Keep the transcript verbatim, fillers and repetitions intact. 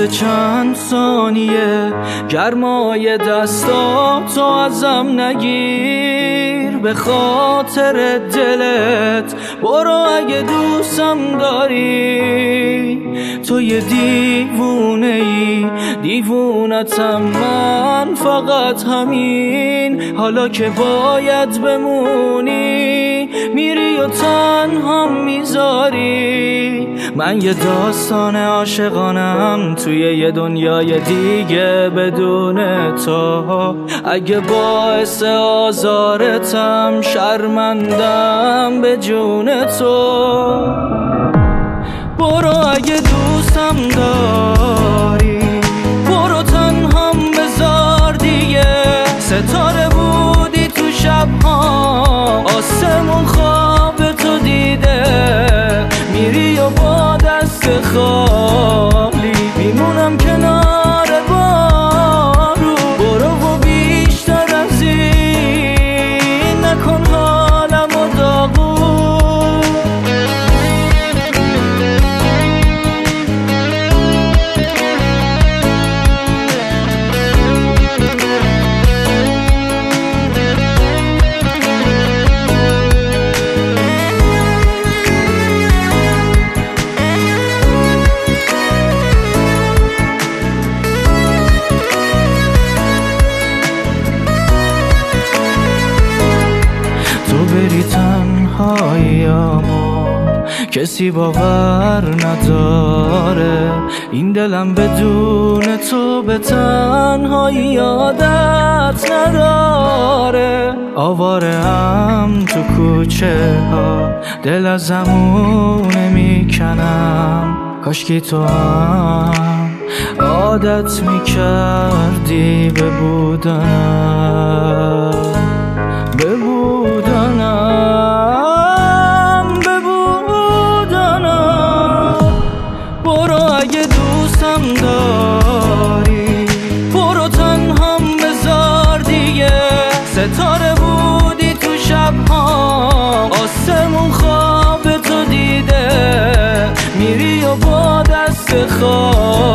واسه چند ثانیه گرمای دستاتو ازم نگیر، به خاطر دلت برو اگه دوستم داری. تو یه دیوونه ای، دیوونتم من، فقط همین. حالا که باید بمونی میری و تنها میذاری. من یه داستان عاشقانم توی یه دنیای دیگه بدون تو. اگه باعث آزارتم شرمندم به جون تو. برو اگه دوستم داری، برو تنهام بذار دیگه. ستاره بودی تو شبها، آسمون خواب تو دیده. میری و با دست خالی میمونم کنار بارو. برو و بیشتر از این نکن حالم و داغون. بری تنهاییامو کسی باور نداره. این دلم بدون تو به تنهایی عادت نداره. آواره هم تو کوچه ها، دل ازمون نمیکنم. کاشکی تو هم عادت میکردی به بودنم، به بودنم، به بودنم. برو اگه دوستم داری، برو تنهام بذار دیگه. ستاره بودی تو شبها، آسمون خواب تو دیده. میری و با دست خواب